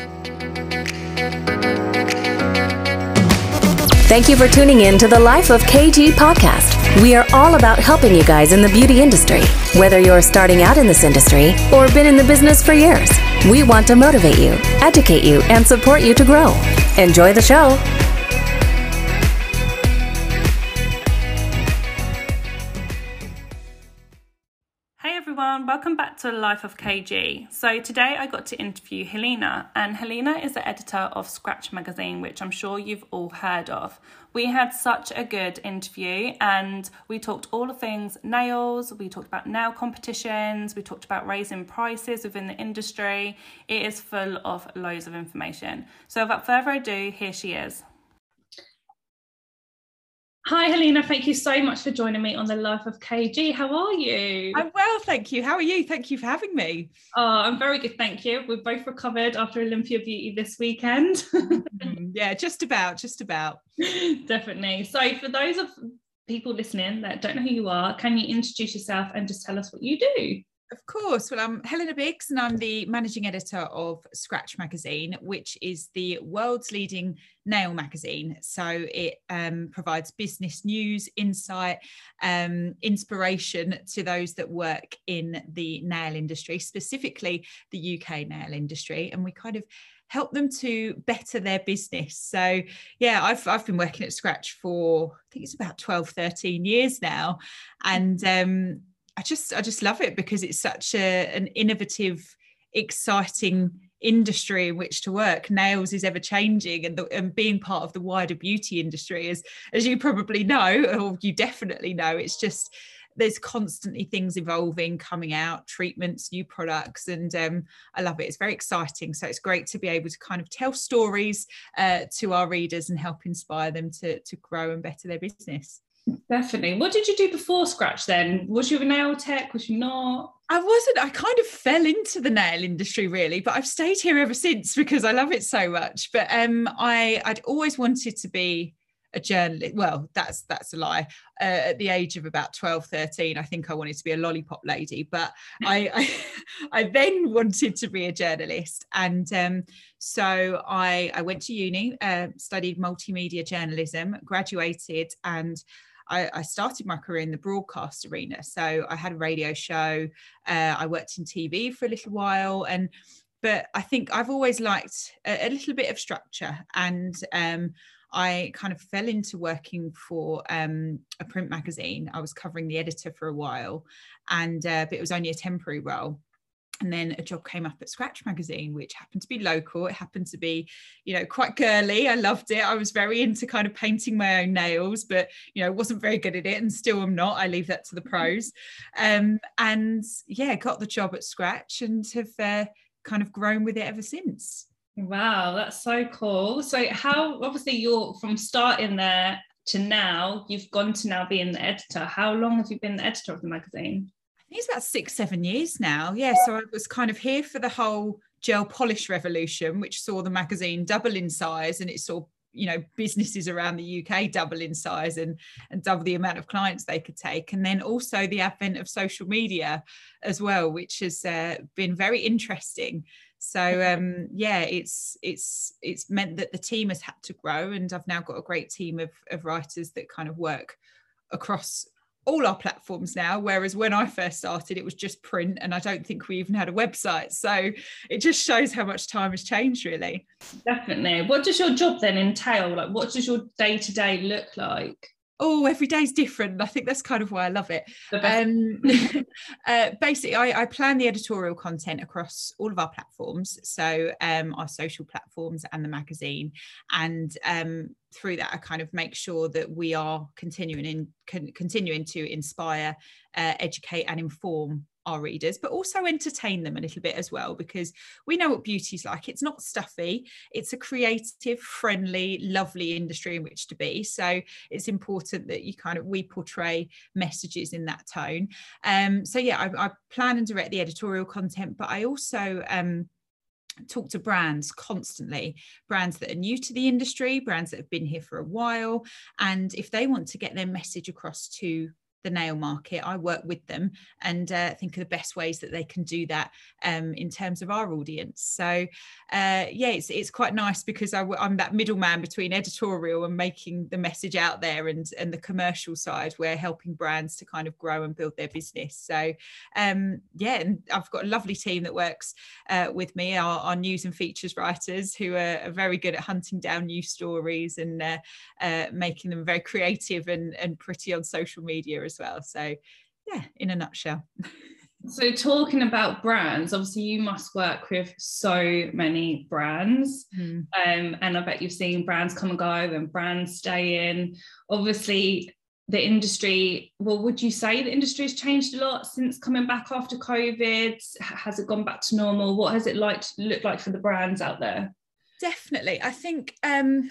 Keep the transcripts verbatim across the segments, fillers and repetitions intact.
Thank you for tuning in to the Life of K G podcast. We are all about helping you guys in the beauty industry. Whether you're starting out in this industry or been in the business for years, we want to motivate you, educate you, and support you to grow. Enjoy the show. Hey everyone, welcome back to Life of K G. So today I got to interview Helena, and Helena is the editor of Scratch magazine, which I'm sure you've all heard of. We had such a good interview and we talked all the things nails, we talked about nail competitions, we talked about raising prices within the industry. It is full of loads of information. So without further ado, here she is. Hi Helena, thank you so much for joining me on the Life of K G. How are you? I'm well, thank you. How are you? Thank you for having me. Oh, I'm very good, thank you. We've both recovered after Olympia Beauty this weekend. Yeah, just about, just about. Definitely. So for those of people listening that don't know who you are, can you introduce yourself and just tell us what you do? Of course. Well, I'm Helena Biggs and I'm the managing editor of Scratch magazine, which is the world's leading nail magazine. So it um, provides business news, insight, um, inspiration to those that work in the nail industry, specifically the U K nail industry. And we kind of help them to better their business. So yeah, I've I've been working at Scratch for, I think it's about twelve, thirteen years now. And um I just I just love it because it's such a, an innovative, exciting industry in which to work. Nails is ever changing, and, the, and being part of the wider beauty industry, as as you probably know, or you definitely know, it's just there's constantly things evolving, coming out, treatments, new products, and um, I love it. It's very exciting. So it's great to be able to kind of tell stories uh, to our readers and help inspire them to to grow and better their business. Definitely. What did you do before Scratch then? Was you a nail tech? Was you not? I wasn't. I kind of fell into the nail industry really, but I've stayed here ever since because I love it so much. But um, I, I'd always wanted to be a journalist. Well, that's that's a lie. Uh, at the age of about twelve, thirteen, I think I wanted to be a lollipop lady. But I, I, I then wanted to be a journalist, and um, so I, I went to uni, uh, studied multimedia journalism, graduated, and I, I started my career in the broadcast arena. So I had a radio show. Uh, I worked in T V for a little while, and but I think I've always liked a, a little bit of structure, and um, I kind of fell into working for um, a print magazine. I was covering the editor for a while, and uh, but it was only a temporary role. And then a job came up at Scratch magazine, which happened to be local. It happened to be, you know, quite girly. I loved it. I was very into kind of painting my own nails, but, you know, wasn't very good at it, and still am not. I leave that to the pros. Um, and yeah, got the job at Scratch and have uh, kind of grown with it ever since. Wow, that's so cool. So how, obviously you're from starting there to now, you've gone to now being the editor. How long have you been the editor of the magazine? It's about six, seven years now. Yeah, so I was kind of here for the whole gel polish revolution, which saw the magazine double in size, and it saw, you know, businesses around the U K double in size and, and double the amount of clients they could take. And then also the advent of social media as well, which has uh, been very interesting. So um, yeah, it's it's it's meant that the team has had to grow, and I've now got a great team of, of writers that kind of work across all our platforms now, whereas when I first started it was just print, and I don't think we even had a website. So it just shows how much time has changed really. Definitely. What does your job then entail? Like, what does your day-to-day look like? Oh, every day's different. I think that's kind of why I love it. Um, uh, basically, I, I plan the editorial content across all of our platforms, so um, our social platforms and the magazine. And um, through that, I kind of make sure that we are continuing in con- continuing to inspire, uh, educate, and inform our readers, but also entertain them a little bit as well, because we know what beauty's like. It's not stuffy. It's a creative, friendly, lovely industry in which to be. So it's important that you kind of, we portray messages in that tone. Um, so yeah, I, I plan and direct the editorial content, but I also um, talk to brands constantly, brands that are new to the industry, brands that have been here for a while. And if they want to get their message across to the nail market. I work with them and uh, think of the best ways that they can do that um, in terms of our audience. So uh, yeah, it's it's quite nice because I, I'm that middleman between editorial and making the message out there, and and the commercial side, where helping brands to kind of grow and build their business. So um, yeah, and I've got a lovely team that works uh, with me, our, our news and features writers, who are, are very good at hunting down news stories and uh, uh, making them very creative and, and pretty on social media as well. So yeah, in a nutshell. So talking about brands, obviously you must work with so many brands, mm. um, and I bet you've seen brands come and go and brands stay in. Obviously the industry, well, would you say the industry has changed a lot since coming back after COVID? Has it gone back to normal? What has it like look like for the brands out there? Definitely. I think um,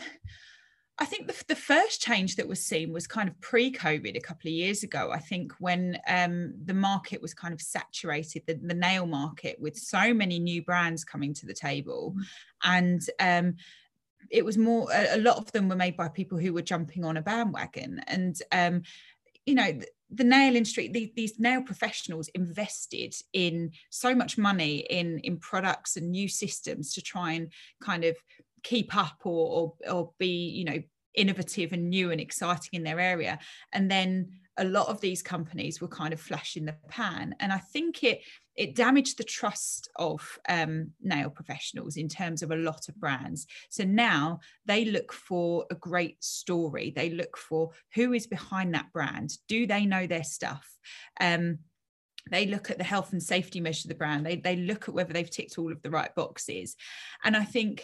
I think the, the first change that was seen was kind of pre-COVID a couple of years ago. I think when um, the market was kind of saturated, the, the nail market, with so many new brands coming to the table. And um, it was more, a, a lot of them were made by people who were jumping on a bandwagon. And, um, you know, the, the nail industry, the, these nail professionals invested in so much money in, in products and new systems to try and kind of keep up or, or, or be, you know, innovative and new and exciting in their area. And then a lot of these companies were kind of flash in the pan. And I think it it damaged the trust of um, nail professionals in terms of a lot of brands. So now they look for a great story. They look for who is behind that brand. Do they know their stuff? Um, They look at the health and safety measure of the brand. They, they look at whether they've ticked all of the right boxes. And I think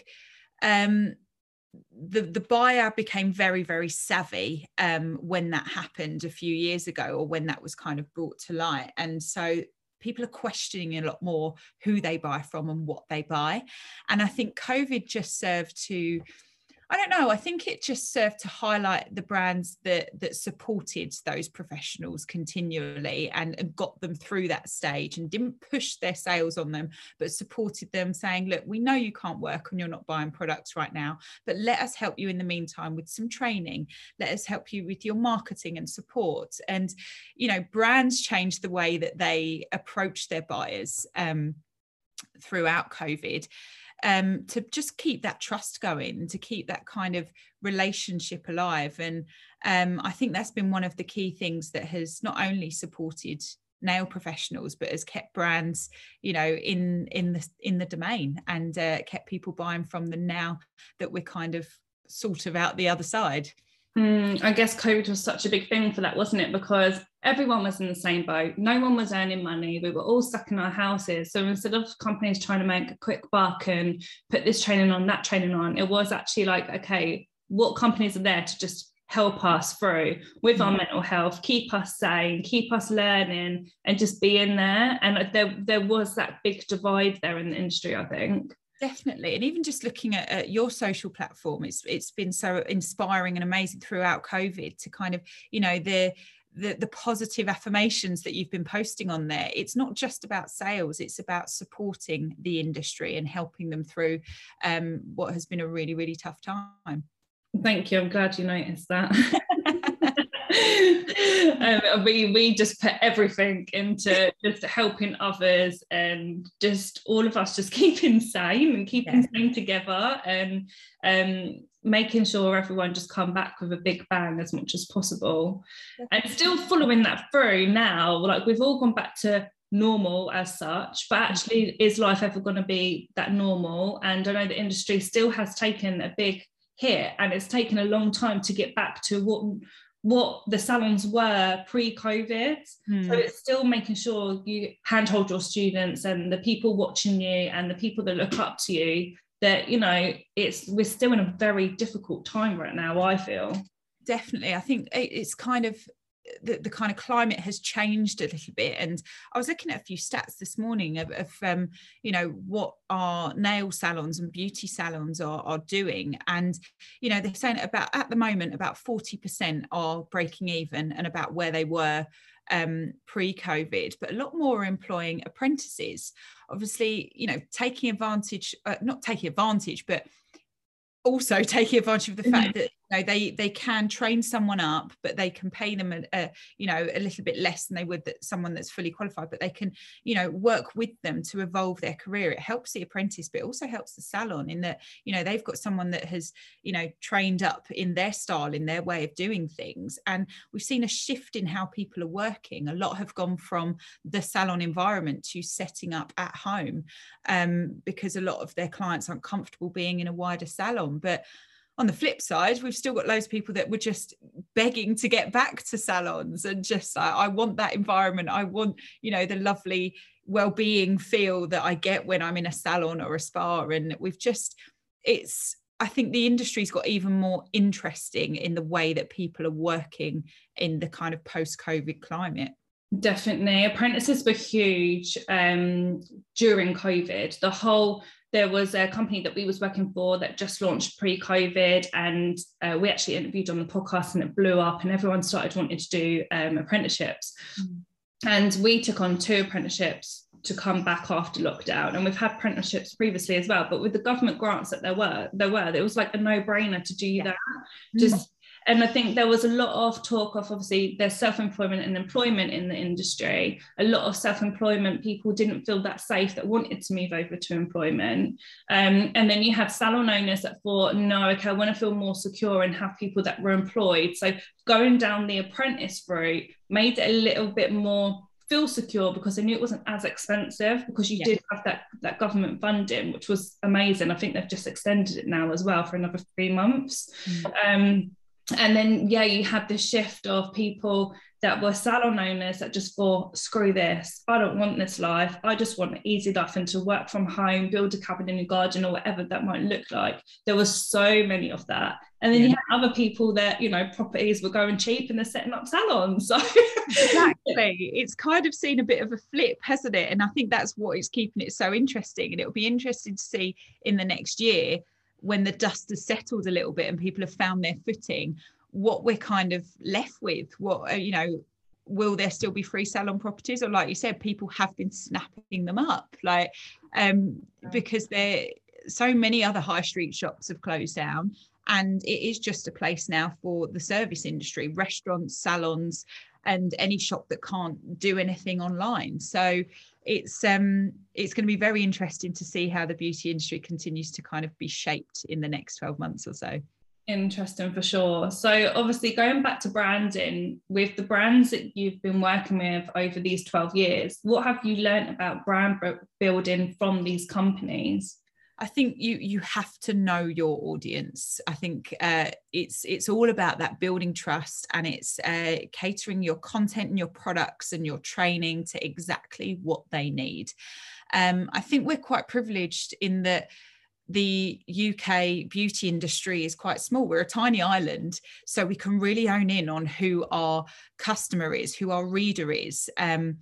um, the, the buyer became very, very savvy um, when that happened a few years ago, or when that was kind of brought to light. And so people are questioning a lot more who they buy from and what they buy. And I think COVID just served to, I don't know, I think it just served to highlight the brands that that supported those professionals continually and, and got them through that stage, and didn't push their sales on them, but supported them, saying, look, we know you can't work and you're not buying products right now, but let us help you in the meantime with some training. Let us help you with your marketing and support. And, you know, brands changed the way that they approach their buyers um, throughout COVID. Um, to just keep that trust going, to keep that kind of relationship alive. And um, I think that's been one of the key things that has not only supported nail professionals, but has kept brands, you know, in in the in the domain, and uh, kept people buying from them now that we're kind of sort of out the other side. Mm, I guess COVID was such a big thing for that, wasn't it? Because everyone was in the same boat. No one was earning money. We were all stuck in our houses. So instead of companies trying to make a quick buck and put this training on, that training on, it was actually like, okay, what companies are there to just help us through with our mental health, keep us sane, keep us learning, and just be in there. And there, there was that big divide there in the industry, I think. Definitely. And even just looking at, at your social platform, it's it's been so inspiring and amazing throughout COVID to kind of, you know, the the the positive affirmations that you've been posting on there. It's not just about sales, it's about supporting the industry and helping them through um, what has been a really, really tough time. Thank you. I'm glad you noticed that. um, we we just put everything into just helping others, and just all of us just keeping sane and keeping yeah. sane together, and um, making sure everyone just come back with a big bang as much as possible. Definitely. And still following that through now, like we've all gone back to normal as such, but actually is life ever going to be that normal? And I know the industry still has taken a big hit, and it's taken a long time to get back to what what the salons were pre-COVID. Mm. So it's still making sure you handhold your students and the people watching you and the people that look up to you, that, you know, it's we're still in a very difficult time right now, I feel. Definitely. I think it's kind of the, the kind of climate has changed a little bit. And I was looking at a few stats this morning of, of um, you know, what our nail salons and beauty salons are, are doing. And, you know, they're saying about, at the moment, about forty percent are breaking even and about where they were um, pre-COVID, but a lot more are employing apprentices. Obviously, you know, taking advantage, uh, not taking advantage, but also taking advantage of the fact that know, they they can train someone up, but they can pay them a, a you know a little bit less than they would that someone that's fully qualified, but they can, you know, work with them to evolve their career. It helps the apprentice, but it also helps the salon in that, you know, they've got someone that has, you know, trained up in their style, in their way of doing things. And we've seen a shift in how people are working. A lot have gone from the salon environment to setting up at home, um, because a lot of their clients aren't comfortable being in a wider salon. But on the flip side, we've still got loads of people that were just begging to get back to salons and just, I, I want that environment. I want, you know, the lovely well-being feel that I get when I'm in a salon or a spa. And we've just, it's, I think the industry's got even more interesting in the way that people are working in the kind of post-COVID climate. Definitely. Apprentices were huge um, during COVID. The whole, there was a company that we was working for that just launched pre-COVID, and uh, we actually interviewed on the podcast and it blew up and everyone started wanting to do um, apprenticeships. Mm. And we took on two apprenticeships to come back after lockdown. And we've had apprenticeships previously as well, but with the government grants that there were, there were, it was like a no-brainer to do yeah. that. Just mm. And I think there was a lot of talk of, obviously, there's self-employment and employment in the industry. A lot of self-employment people didn't feel that safe, that wanted to move over to employment. Um, and then you had salon owners that thought, no, okay, I want to feel more secure and have people that were employed. So going down the apprentice route made it a little bit more feel secure, because I knew it wasn't as expensive, because you yeah. did have that, that government funding, which was amazing. I think they've just extended it now as well for another three months. Mm. Um, And then, yeah, you had this shift of people that were salon owners that just thought, screw this, I don't want this life. I just want an easy life and to work from home, build a cabin in a garden or whatever that might look like. There was so many of that. And then yeah. you had other people that, you know, properties were going cheap and they're setting up salons. So exactly. It's kind of seen a bit of a flip, hasn't it? And I think that's what is keeping it so interesting. And it'll be interesting to see in the next year, when the dust has settled a little bit and people have found their footing, what we're kind of left with. What, you know, will there still be free salon properties? Or like you said, people have been snapping them up, like um because there so many other high street shops have closed down, and it is just a place now for the service industry, restaurants, salons, and any shop that can't do anything online. So it's um it's going to be very interesting to see how the beauty industry continues to kind of be shaped in the next twelve months or so. Interesting, for sure. So obviously, going back to branding, with the brands that you've been working with over these twelve years, what have you learned about brand building from these companies? I think you you have to know your audience. I think uh, it's it's all about that building trust, and it's uh, catering your content and your products and your training to exactly what they need. Um, I think we're quite privileged in that the U K beauty industry is quite small. We're a tiny island, so we can really hone in on who our customer is, who our reader is, um,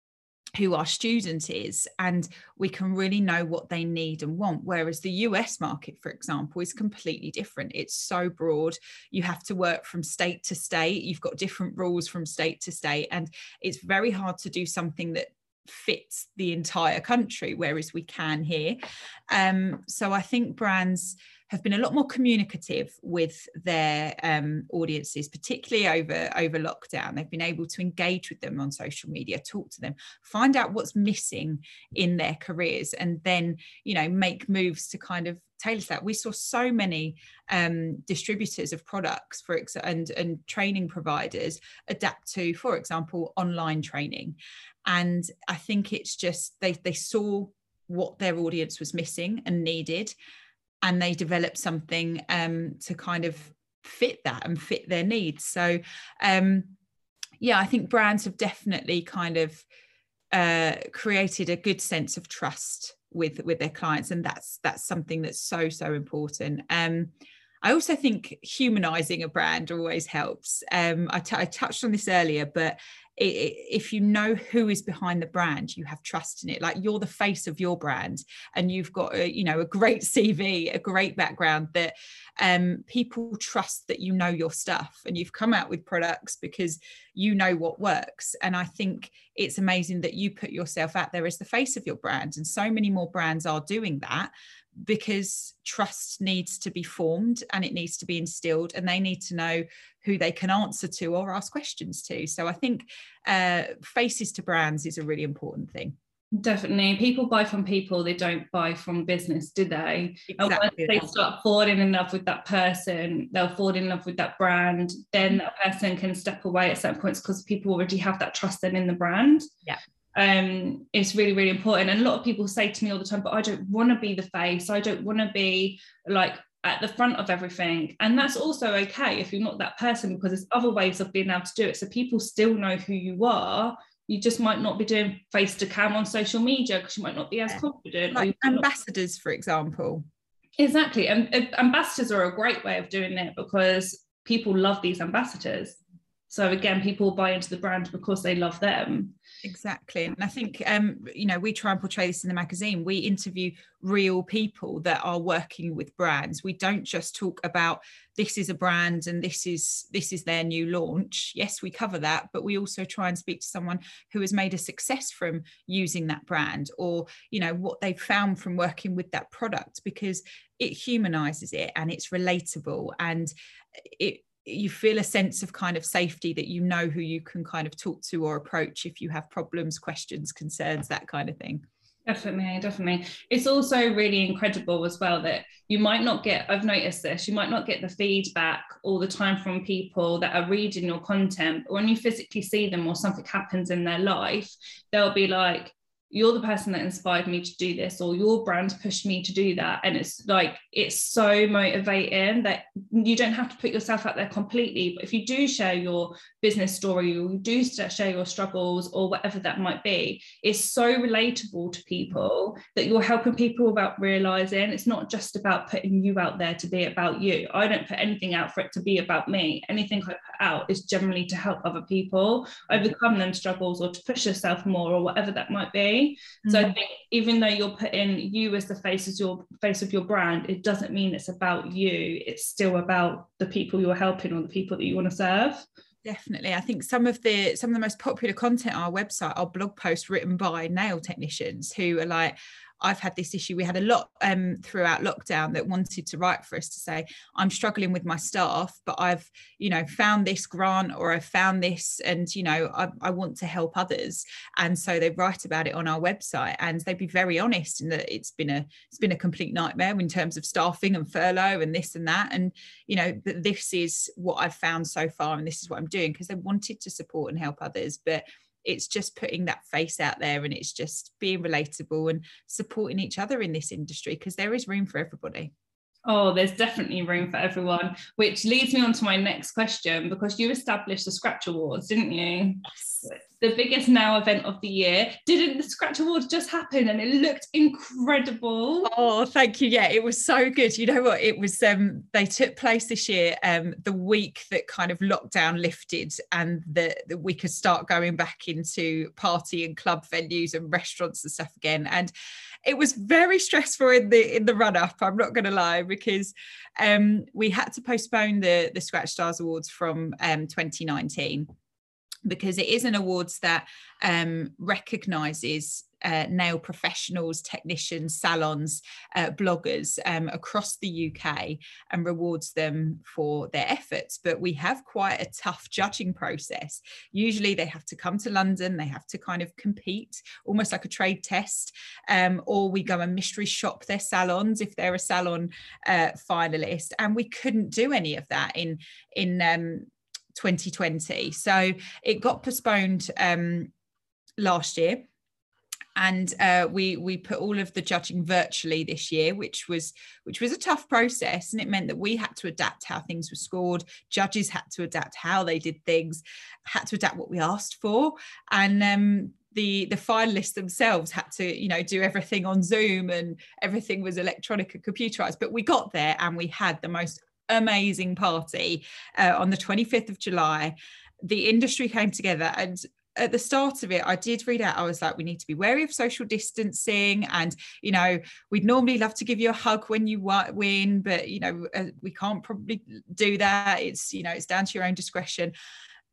who our student is, and we can really know what they need and want. Whereas the U S market, for example, is completely different. It's so broad. You have to work from state to state. You've got different rules from state to state, and it's very hard to do something that fits the entire country, whereas we can here. Um, so I think brands have been a lot more communicative with their um, audiences, particularly over, over lockdown. They've been able to engage with them on social media, talk to them, find out what's missing in their careers, and then, you know, make moves to kind of tailor that. We saw so many um, distributors of products for ex- and, and training providers adapt to, for example, online training. And I think it's just they they saw what their audience was missing and needed, and they developed something um, to kind of fit that and fit their needs. So um, yeah, I think brands have definitely kind of uh, created a good sense of trust with with their clients, and that's that's something that's so so important. Um, I also think humanizing a brand always helps. Um, I, t- I touched on this earlier, but it, it, if you know who is behind the brand, you have trust in it. Like, you're the face of your brand, and you've got a, you know, a great C V, a great background, that um, people trust that you know your stuff, and you've come out with products because you know what works. And I think it's amazing that you put yourself out there as the face of your brand, and so many more brands are doing that. because trust needs to be formed and it needs to be instilled, and they need to know who they can answer to or ask questions to. So I think uh, faces to brands is a really important thing. Definitely. People buy from people, they don't buy from business, do they? Exactly. And once they start falling in love with that person, they'll fall in love with that brand, then that person can step away at certain points because people already have that trust then in the brand. Yeah. Um, it's really, really important. And a lot of people say to me all the time, but I don't want to be the face. I don't want to be like at the front of everything. And that's also okay if you're not that person, because there's other ways of being able to do it. So people still know who you are. You just might not be doing face to cam on social media because you might not be as confident. Like ambassadors, not... for example. Exactly. And uh, ambassadors are a great way of doing it because people love these ambassadors. So again, people buy into the brand because they love them. Exactly. And I think, um, you know, we try and portray this in the magazine. We interview real people that are working with brands. We don't just talk about this is a brand and this is this is their new launch. Yes, we cover that, but we also try and speak to someone who has made a success from using that brand, or, you know, what they've found from working with that product, because it humanizes it and it's relatable, and it you feel a sense of kind of safety that you know who you can kind of talk to or approach if you have problems, questions, concerns, that kind of thing. Definitely, definitely. It's also really incredible as well that you might not get, I've noticed this, you might not get the feedback all the time from people that are reading your content, but when you physically see them or something happens in their life, they'll be like, you're the person that inspired me to do this, or your brand pushed me to do that. And it's like, it's so motivating that you don't have to put yourself out there completely. But if you do share your business story, or you do share your struggles or whatever that might be, it's so relatable to people that you're helping people without realizing. It's not just about putting you out there to be about you. I don't put anything out for it to be about me. Anything I put out is generally to help other people overcome them struggles or to push yourself more or whatever that might be. So mm-hmm. I think even though you're putting you as the face as your face of your brand, it doesn't mean it's about you. It's still about the people you're helping or the people that you want to serve. Definitely. I think some of the some of the most popular content on our website are blog posts written by nail technicians who are like, I've had this issue. We had a lot um, throughout lockdown that wanted to write for us to say, I'm struggling with my staff, but I've, you know, found this grant, or I've found this, and, you know, I, I want to help others. And so they write about it on our website, and they'd be very honest in that it's been a, it's been a complete nightmare in terms of staffing and furlough and this and that. And, you know, but this is what I've found so far, and this is what I'm doing, because they wanted to support and help others. But it's just putting that face out there, and it's just being relatable and supporting each other in this industry, because there is room for everybody. Oh, there's definitely room for everyone, which leads me on to my next question, because you established the Scratch Awards, didn't you? Yes. The biggest now event of the year. Didn't the Scratch Awards just happen and it looked incredible? Oh, thank you. Yeah, it was so good. You know what? It was, um, they took place this year, um, the week that kind of lockdown lifted, and that we could start going back into party and club venues and restaurants and stuff again. And it was very stressful in the in the run up, I'm not going to lie, because um, we had to postpone the, the Scratch Stars Awards from um, twenty nineteen, because it is an awards that um, recognises uh, nail professionals, technicians, salons, uh, bloggers um, across the U K, and rewards them for their efforts. But we have quite a tough judging process. Usually they have to come to London, they have to kind of compete, almost like a trade test, um, or we go and mystery shop their salons if they're a salon uh, finalist. And we couldn't do any of that in, in um, twenty twenty. So it got postponed um, last year. And uh, we we put all of the judging virtually this year, which was which was a tough process, and it meant that we had to adapt how things were scored. Judges had to adapt how they did things, had to adapt what we asked for, and um, the the finalists themselves had to, you know, do everything on Zoom, and everything was electronic and computerized. But we got there, and we had the most amazing party uh, on the twenty-fifth of July. The industry came together, and at the start of it, I did read out, I was like, we need to be wary of social distancing, and, you know, we'd normally love to give you a hug when you win, but, you know, uh, we can't probably do that. It's, you know, it's down to your own discretion.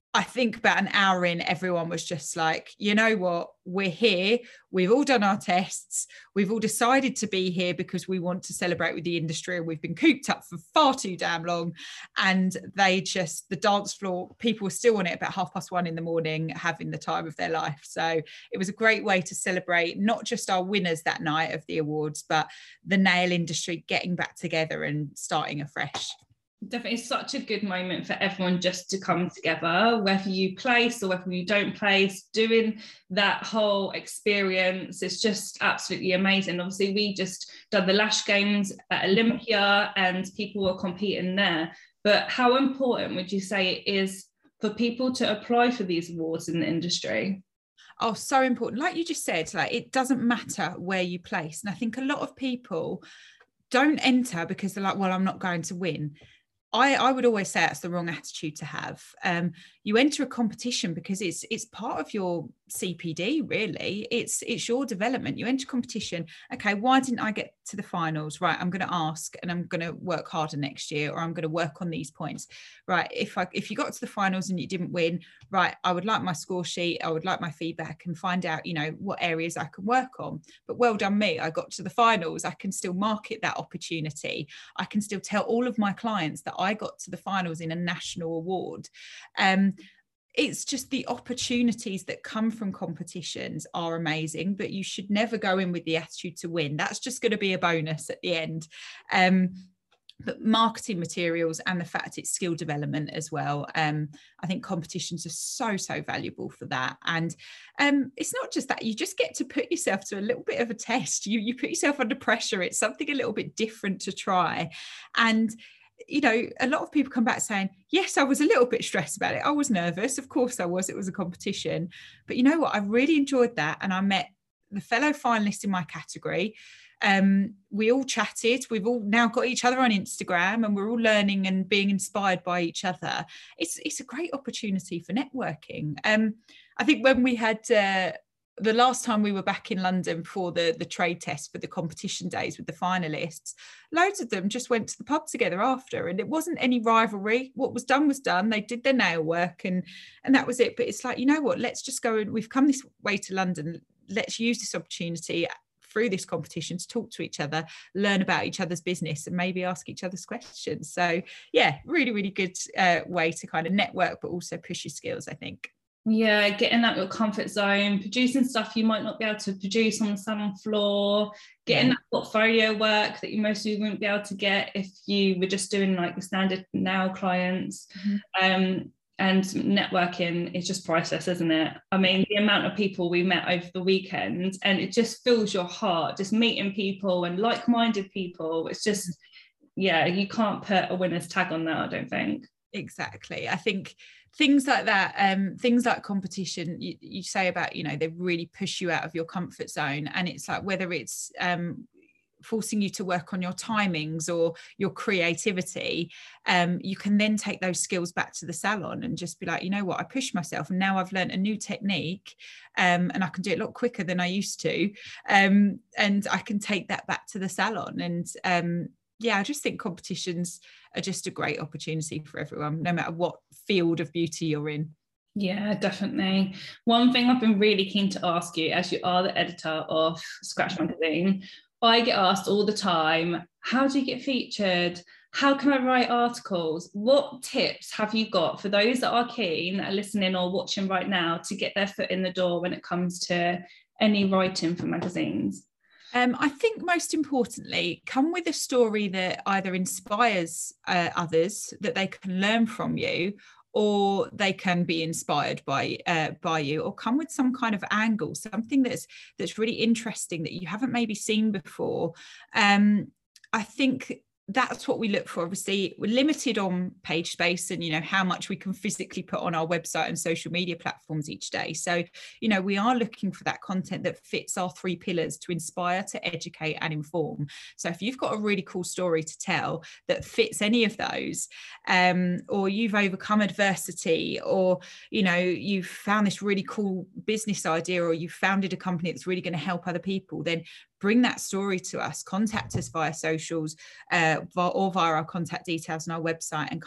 I think about an hour in, everyone was just like, you know what, we're here. We've all done our tests. We've all decided to be here because we want to celebrate with the industry. And we've been cooped up for far too damn long. And they just, the dance floor, people were still on it about half past one in the morning, having the time of their life. So it was a great way to celebrate not just our winners that night of the awards, but the nail industry getting back together and starting afresh. Definitely such a good moment for everyone just to come together, whether you place or whether you don't place, doing that whole experience. It's just absolutely amazing. Obviously, we just done the Lash Games at Olympia and people were competing there. But how important would you say it is for people to apply for these awards in the industry? Oh, so important. Like you just said, like it doesn't matter where you place. And I think a lot of people don't enter because they're like, well, I'm not going to win. I, I would always say that's the wrong attitude to have. Um, you enter a competition because it's it's part of your C P D, really. It's it's your development. You enter competition. Okay, why didn't I get to the finals? Right, I'm going to ask and I'm going to work harder next year, or I'm going to work on these points. Right, if I if you got to the finals and you didn't win, right, I would like my score sheet. I would like my feedback and find out, you know, what areas I can work on. But well done me, I got to the finals. I can still market that opportunity. I can still tell all of my clients that I got to the finals in a national award. Um, it's just the opportunities that come from competitions are amazing, but you should never go in with the attitude to win. That's just going to be a bonus at the end. Um, but marketing materials and the fact it's skill development as well. Um, I think competitions are so, so valuable for that. And um, it's not just that, you just get to put yourself to a little bit of a test. You, you put yourself under pressure. It's something a little bit different to try. And you know, a lot of people come back saying, yes, I was a little bit stressed about it. I was nervous. Of course I was. It was a competition. But you know what? I really enjoyed that. And I met the fellow finalists in my category. Um, we all chatted. We've all now got each other on Instagram and we're all learning and being inspired by each other. It's it's a great opportunity for networking. Um, I think when we had... Uh, the last time we were back in London for the, the trade test for the competition days with the finalists, loads of them just went to the pub together after, and it wasn't any rivalry. What was done was done. They did their nail work and, and that was it. But it's like, you know what, let's just go and we've come this way to London. Let's use this opportunity through this competition to talk to each other, learn about each other's business and maybe ask each other's questions. So yeah, really, really good uh, way to kind of network, but also push your skills, I think. Yeah, getting out your comfort zone, producing stuff you might not be able to produce on the salon floor, getting yeah. that portfolio work that you mostly wouldn't be able to get if you were just doing like the standard nail clients. Mm-hmm. Um, and networking is just priceless, isn't it? I mean, the amount of people we met over the weekend, and it just fills your heart, just meeting people and like-minded people. It's just, yeah, you can't put a winner's tag on that, I don't think. Exactly. I think things like that, um, things like competition, you, you say about, you know, they really push you out of your comfort zone. And it's like, whether it's um, forcing you to work on your timings or your creativity, um, you can then take those skills back to the salon and just be like, you know what, I pushed myself and now I've learned a new technique um, and I can do it a lot quicker than I used to. Um, and I can take that back to the salon. And um, yeah, I just think competitions are just a great opportunity for everyone, no matter what field of beauty you're in. Yeah, definitely. One thing I've been really keen to ask you, as you are the editor of Scratch Magazine, I get asked all the time, how do you get featured? How can I write articles? What tips have you got for those that are keen, that are listening or watching right now, to get their foot in the door when it comes to any writing for magazines? Um, I think most importantly, come with a story that either inspires uh, others, that they can learn from you, or they can be inspired by uh, by you, or come with some kind of angle, something that's that's really interesting that you haven't maybe seen before. Um, I think that's what we look for. Obviously, we're limited on page space and, you know, how much we can physically put on our website and social media platforms each day. So, you know, we are looking for that content that fits our three pillars: to inspire, to educate and inform. So if you've got a really cool story to tell that fits any of those, um, or you've overcome adversity, or, you know, you've found this really cool business idea, or you've founded a company that's really going to help other people, then bring that story to us, contact us via socials uh, or via our contact details on our website, and kind of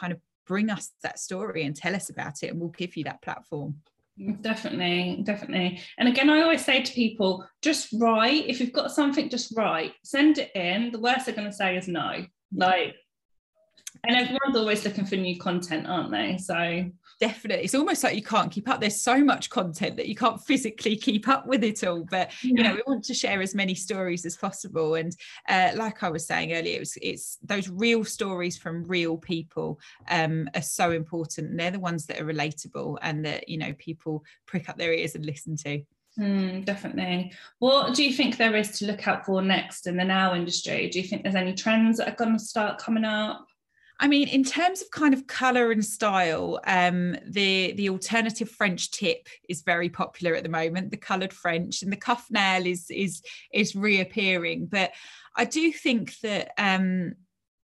bring us that story and tell us about it, and we'll give you that platform. Definitely, definitely. And again, I always say to people, just write. If you've got something, just write. Send it in. The worst they're going to say is no. Like, and everyone's always looking for new content, aren't they? So definitely, it's almost like you can't keep up. There's so much content that you can't physically keep up with it all, but yeah. you know, we want to share as many stories as possible. And uh, like I was saying earlier, it was, it's those real stories from real people um, are so important, and they're the ones that are relatable and that, you know, people prick up their ears and listen to. Mm, definitely. What do you think there is to look out for next in the nail industry? Do you think there's any trends that are going to start coming up? I mean, in terms of kind of colour and style, um, the, the alternative French tip is very popular at the moment, the coloured French, and the cuff nail is, is, is reappearing. But I do think that um,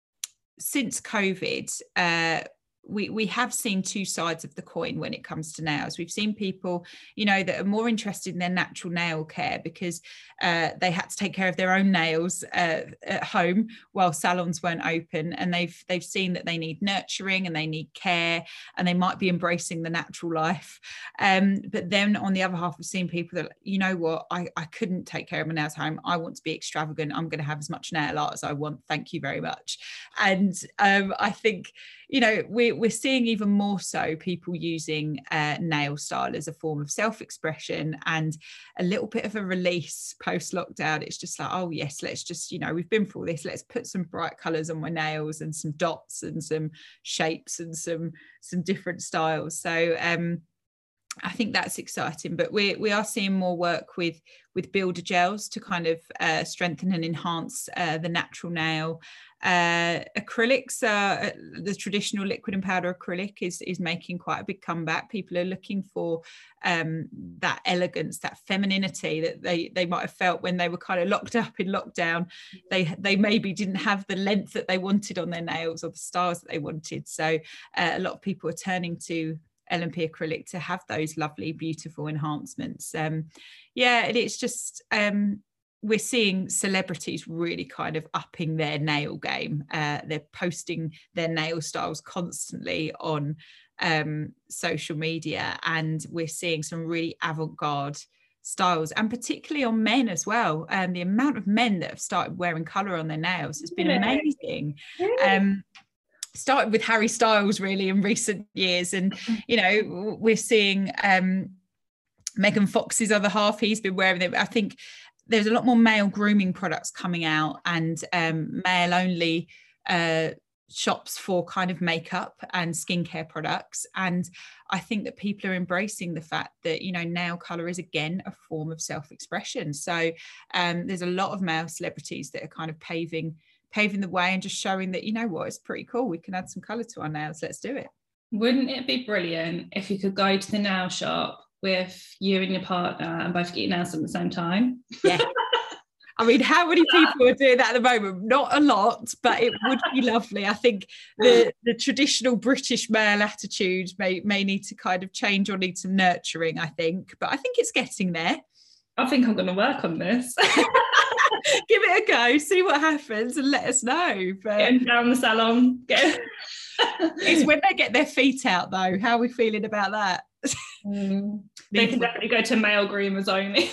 since COVID, uh, we, we have seen two sides of the coin when it comes to nails. We've seen people, you know, that are more interested in their natural nail care because uh, they had to take care of their own nails uh, at home while salons weren't open, and they've they've seen that they need nurturing and they need care, and they might be embracing the natural life. Um, but then on the other half, we've seen people that, you know what, I, I couldn't take care of my nails at home. I want to be extravagant. I'm going to have as much nail art as I want. Thank you very much. And um, I think, you know, we, we're seeing even more so people using uh, nail style as a form of self-expression and a little bit of a release post-lockdown. It's just like, oh yes, let's just, you know, we've been through this, let's put some bright colours on my nails and some dots and some shapes and some some different styles. So um I think that's exciting, but we we are seeing more work with with builder gels to kind of uh, strengthen and enhance uh, the natural nail. Uh, acrylics, uh, the traditional liquid and powder acrylic is is making quite a big comeback. People are looking for um, that elegance, that femininity that they they might have felt when they were kind of locked up in lockdown. They they maybe didn't have the length that they wanted on their nails or the styles that they wanted. So uh, a lot of people are turning to L and P acrylic to have those lovely, beautiful enhancements. Um, yeah, and it's just, um, we're seeing celebrities really kind of upping their nail game. Uh, they're posting their nail styles constantly on um, social media, and we're seeing some really avant-garde styles, and particularly on men as well. And um, the amount of men that have started wearing colour on their nails has been amazing. Um, started with Harry Styles really in recent years, and you know, we're seeing um Megan Fox's other half, he's been wearing them. I think there's a lot more male grooming products coming out, and um male only uh shops for kind of makeup and skincare products. And I think that people are embracing the fact that, you know, nail color is again a form of self-expression. So um there's a lot of male celebrities that are kind of paving paving the way and just showing that, you know what, it's pretty cool, we can add some color to our nails, let's do it. Wouldn't it be brilliant if you could go to the nail shop with you and your partner and both get your nails at the same time? Yeah. I mean, how many people are doing that at the moment? Not a lot, but it would be lovely. I think the, the traditional British male attitude may, may need to kind of change or need some nurturing, I think. But I think it's getting there. I think I'm going to work on this. Give it a go, see what happens, and let us know. But getting down the salon. Get... it's when they get their feet out, though. How are we feeling about that? Mm. They can definitely go to male groomers only.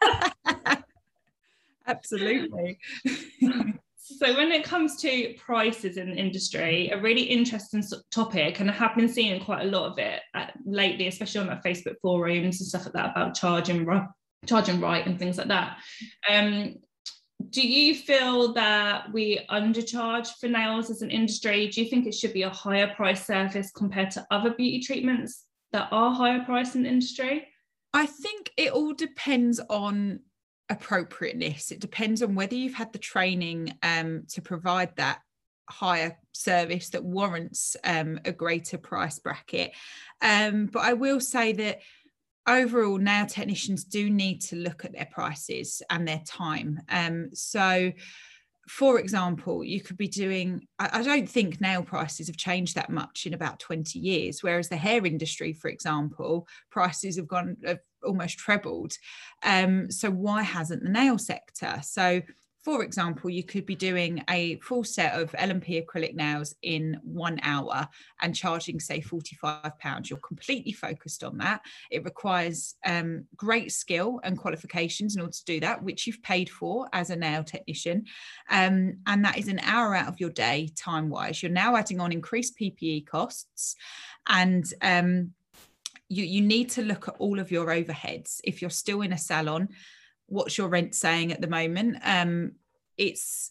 Absolutely. So when it comes to prices in the industry, a really interesting topic, and I have been seeing quite a lot of it lately, especially on like Facebook forums and stuff like that, about charging, charging right and things like that. Um, do you feel that we undercharge for nails as an industry? Do you think it should be a higher price service compared to other beauty treatments that are higher priced in the industry? I think it all depends on appropriateness. It depends on whether you've had the training um, to provide that higher service that warrants um, a greater price bracket. Um, but I will say that overall, nail technicians do need to look at their prices and their time. Um, so, for example, you could be doing, I, I don't think nail prices have changed that much in about twenty years, whereas the hair industry, for example, prices have gone, have almost trebled. Um, so why hasn't the nail sector? So for example, you could be doing a full set of L and P acrylic nails in one hour and charging, say, forty-five pounds. You're completely focused on that. It requires um, great skill and qualifications in order to do that, which you've paid for as a nail technician. Um, and that is an hour out of your day, time-wise. You're now adding on increased P P E costs, and um, you, you need to look at all of your overheads. If you're still in a salon, what's your rent saying at the moment? Um, it's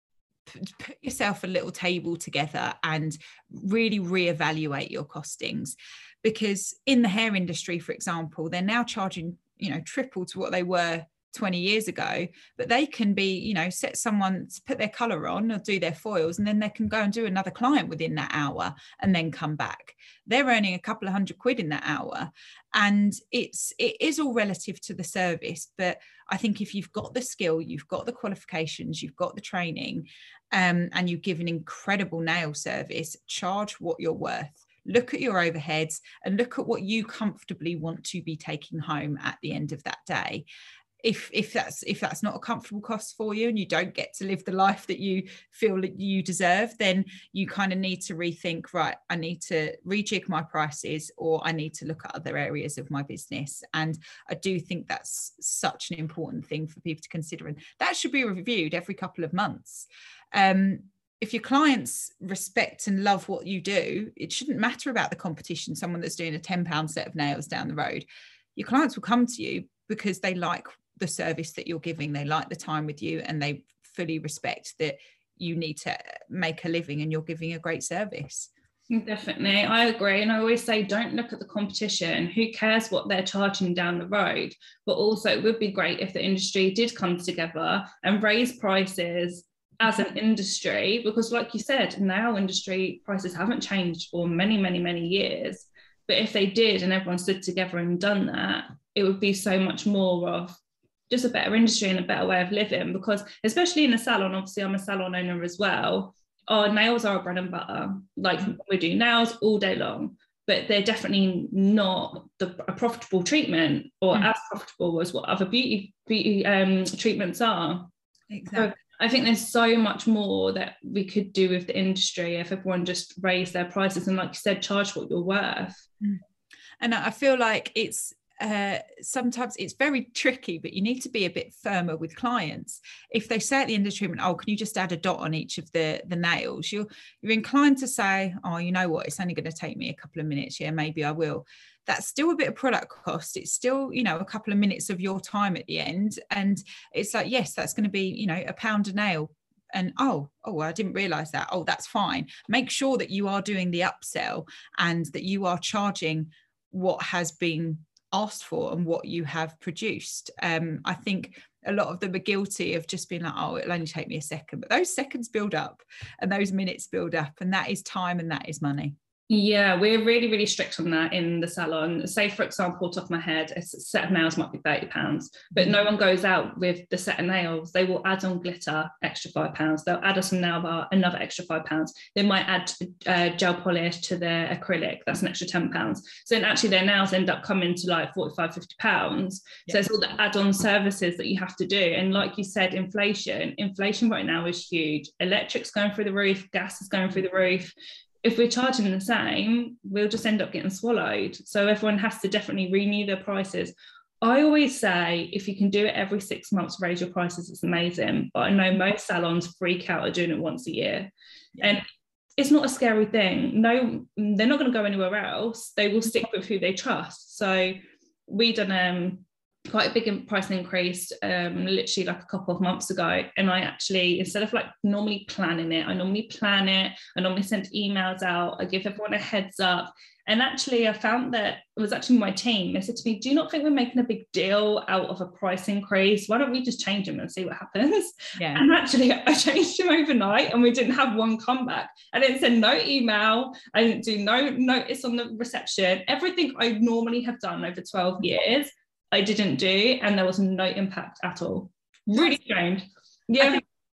put yourself a little table together and really reevaluate your costings, because in the hair industry, for example, they're now charging, you know, triple to what they were twenty years ago, but they can be, you know, set someone to put their color on or do their foils, and then they can go and do another client within that hour and then come back. They're earning a couple of hundred quid in that hour. And it's, it is all relative to the service. But I think if you've got the skill, you've got the qualifications, you've got the training, um, and you give an incredible nail service, charge what you're worth. Look at your overheads and look at what you comfortably want to be taking home at the end of that day. If, if that's if that's not a comfortable cost for you and you don't get to live the life that you feel that you deserve, then you kind of need to rethink, right, I need to rejig my prices, or I need to look at other areas of my business. And I do think that's such an important thing for people to consider. And that should be reviewed every couple of months. Um, if your clients respect and love what you do, it shouldn't matter about the competition, someone that's doing a ten pound set of nails down the road. Your clients will come to you because they like the service that you're giving, they like the time with you, and they fully respect that you need to make a living and you're giving a great service. Definitely, I agree. And I always say, don't look at the competition. Who cares what they're charging down the road? But also, it would be great if the industry did come together and raise prices as an industry, because like you said, nail industry prices haven't changed for many, many, many years. But if they did and everyone stood together and done that, it would be so much more of just a better industry and a better way of living. Because especially in a salon, obviously I'm a salon owner as well, our nails are our bread and butter. Like, we do nails all day long, but they're definitely not the a profitable treatment, or mm. as profitable as what other beauty beauty um, treatments are. Exactly. So I think there's so much more that we could do with the industry if everyone just raised their prices and, like you said, charge what you're worth. And I feel like it's uh, sometimes it's very tricky, but you need to be a bit firmer with clients. If they say at the end of treatment, oh, can you just add a dot on each of the, the nails? You're, you're inclined to say, oh, you know what, it's only going to take me a couple of minutes. Yeah, maybe I will. That's still a bit of product cost. It's still, you know, a couple of minutes of your time at the end. And it's like, yes, that's going to be, you know, a pound a nail. And oh, oh, I didn't realize that. Oh, that's fine. Make sure that you are doing the upsell and that you are charging what has been asked for and what you have produced. Um, I think a lot of them are guilty of just being like, oh, it'll only take me a second. But those seconds build up and those minutes build up, and that is time and that is money. Yeah, we're really, really strict on that in the salon. Say, for example, top of my head, a set of nails might be thirty pounds, but no one goes out with the set of nails. They will add on glitter, extra five pounds. They'll add us some nail bar, another extra five pounds. They might add uh, gel polish to their acrylic. That's an extra ten pounds. So then actually their nails end up coming to like forty-five, fifty pounds. Yeah. So it's all the add-on services that you have to do. And like you said, inflation, inflation right now is huge. Electric's going through the roof, gas is going through the roof. If we're charging the same, we'll just end up getting swallowed. So everyone has to definitely renew their prices. I always say, if you can do it every six months, raise your prices, it's amazing. But I know most salons freak out at doing it once a year. Yeah. And it's not a scary thing. No, they're not going to go anywhere else. They will stick with who they trust. So we done um, quite a big price increase um, literally like a couple of months ago. And I actually, instead of like normally planning it, I normally plan it. I normally send emails out. I give everyone a heads up. And actually I found that it was actually my team. They said to me, do you not think we're making a big deal out of a price increase? Why don't we just change them and see what happens? Yeah. And actually I changed them overnight and we didn't have one comeback. I didn't send no email. I didn't do no notice on the reception. Everything I normally have done over twelve years, I didn't do, and there was no impact at all. Really strange. Yeah.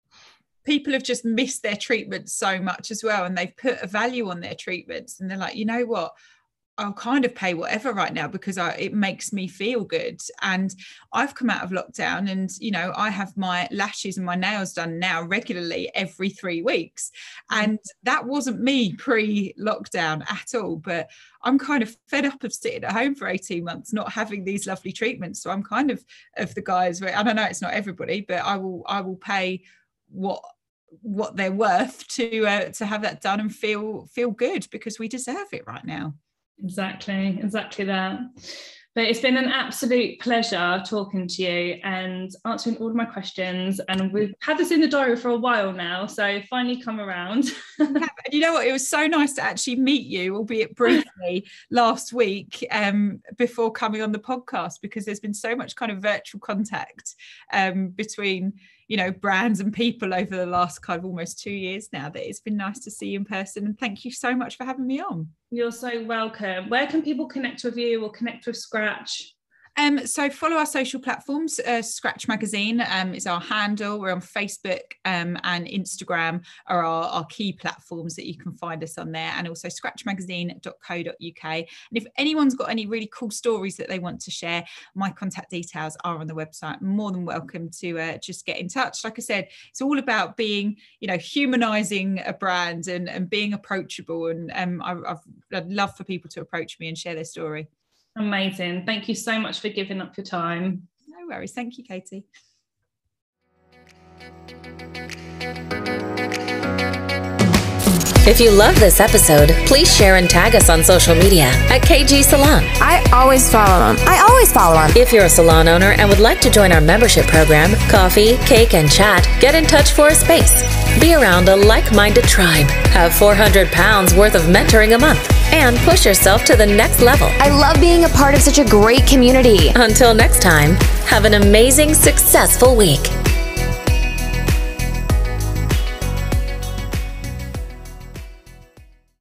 People have just missed their treatments so much as well, and they've put a value on their treatments, and they're like, you know what, I'll kind of pay whatever right now because I, it makes me feel good. And I've come out of lockdown and, you know, I have my lashes and my nails done now regularly every three weeks. And that wasn't me pre-lockdown at all. But I'm kind of fed up of sitting at home for eighteen months, not having these lovely treatments. So I'm kind of of the guys where, I don't know, it's not everybody, but I will I will pay what what they're worth to uh, to have that done and feel feel good, because we deserve it right now. Exactly, exactly that. But it's been an absolute pleasure talking to you and answering all of my questions. And we've had this in the diary for a while now, so finally come around. And you know what? It was so nice to actually meet you, albeit briefly, last week um, before coming on the podcast, because there's been so much kind of virtual contact um, between, you know, brands and people over the last kind of almost two years now, that it's been nice to see you in person. And thank you so much for having me on. You're so welcome. Where can people connect with you or connect with Scratch? Um, so follow our social platforms. uh, Scratch Magazine um, is our handle. We're on Facebook um, and Instagram are our, our key platforms that you can find us on there, and also scratch magazine dot co dot U K. And if anyone's got any really cool stories that they want to share, my contact details are on the website. More than welcome to uh, just get in touch. Like I said, it's all about being, you know, humanizing a brand and, and being approachable. And um, I, I've, I'd love for people to approach me and share their story. Amazing. Thank you so much for giving up your time. No worries. Thank you, Katie. If you love this episode, please share and tag us on social media at K G Salon. I always follow them. I always follow them. If you're a salon owner and would like to join our membership program, coffee, cake, and chat, get in touch for a space. Be around a like-minded tribe. Have four hundred pounds worth of mentoring a month. And push yourself to the next level. I love being a part of such a great community. Until next time, have an amazing, successful week.